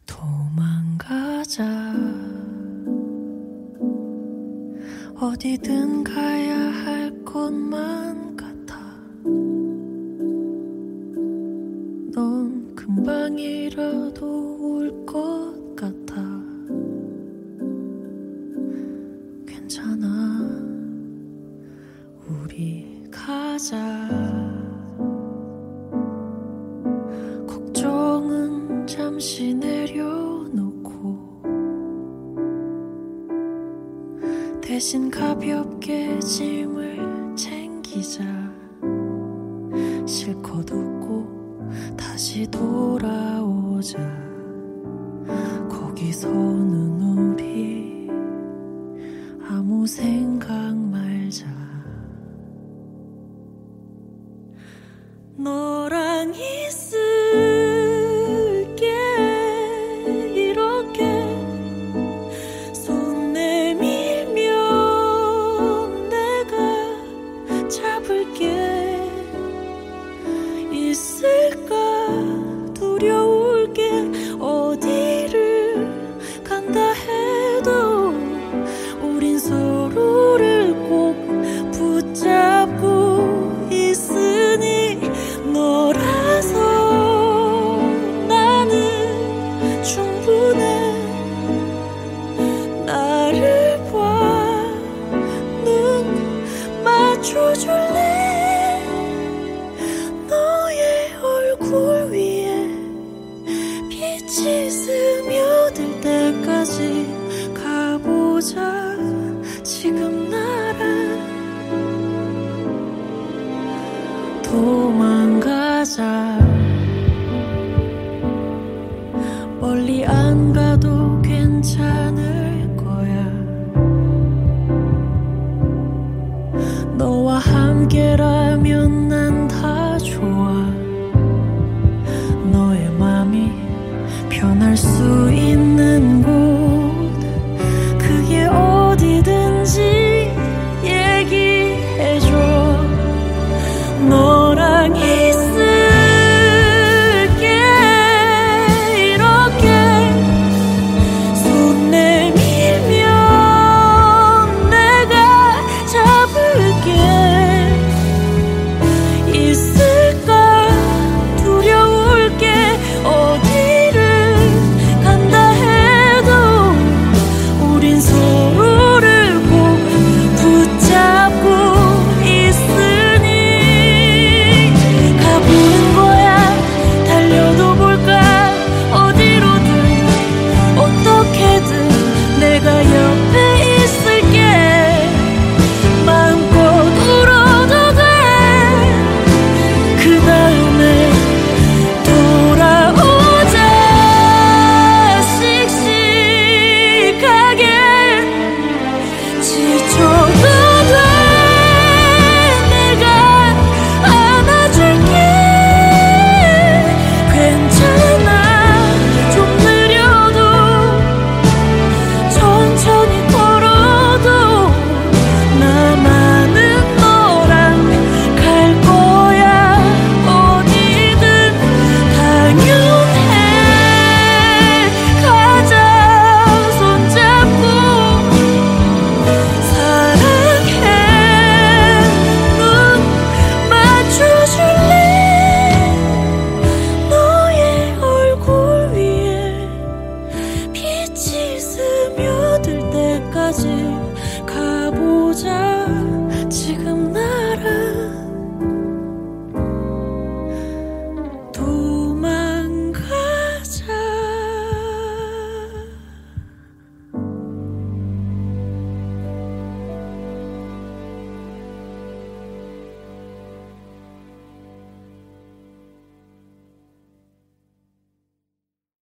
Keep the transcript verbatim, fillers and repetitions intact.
도망가자. 어디든 가야 할 것만 같아. 넌 금방이라도 올 것 같아. 괜찮아, 우리 가자. 걱정은 잠시 내려놓고 대신 가볍게 짐을 챙기자. 실컷 웃고 다시 돌아오자. 거기서는 우리 아무 생각 말자. 너랑 있을게. 이렇게 손 내밀면 내가 잡을게. 있을까 두려울 게. 어디를 간다 해도 우린 서로를 꼭 붙잡고 있으니. 너라서 나는 충분해. 나를 봐, 눈 맞춰줄래. 너의 얼굴 위에 빛이 스며들 때까지 가보자. 지금 나랑 도망가자. 멀리 안 가도 괜찮을 거야. 너와 함께라면 난 다 좋아. 너의 맘이 변할 수